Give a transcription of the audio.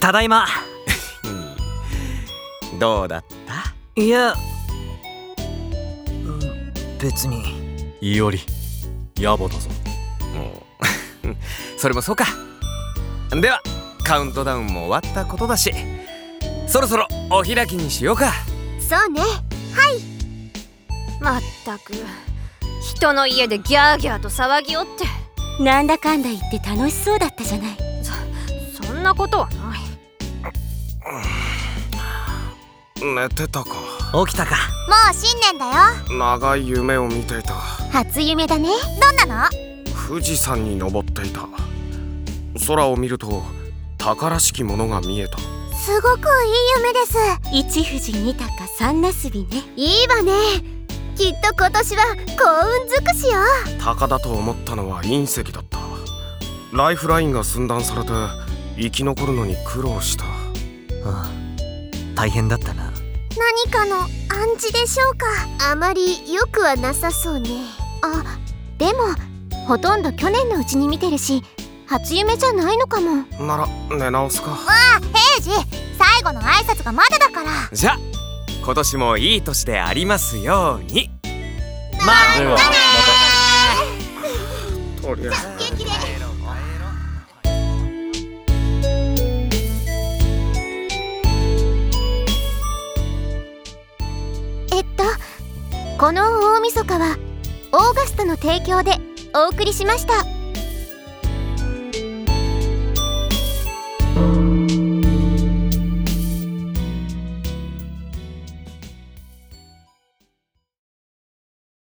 ただいま。 どうだった？ いや、別に。 いおり、野暮だぞ。 それもそうか。ではカウントダウンも終わったことだし、そろそろお開きにしようか。 そうね。はい。 まったく人の家でギャーギャーと騒ぎおって。 なんだかんだ言って楽しそうだったじゃない。 そんなことはない。 寝てたか。 起きたか。 もう新年だよ。 長い夢を見ていた。 初夢だね。どんなの？ 富士山に登っていた。空を見ると鷹らしきものが見えた。 すごくいい夢です。 一富士二鷹三なすびね。 いいわね。きっと今年は幸運尽くしよ。 鷹だと思ったのは隕石だった。ライフラインが寸断されて生き残るのに苦労した。 ああ、大変だったな。 何かの暗示でしょうか。あまり良くはなさそうね。あ、でもほとんど去年のうちに見てるし、初夢じゃないのかも。 なら寝直すか。 わあ、平次、最後の挨拶がまだだから。 じゃあ今年もいい年でありますように。 またねー。とりあえず元気で。この大晦日はオーガストの提供でお送りしました。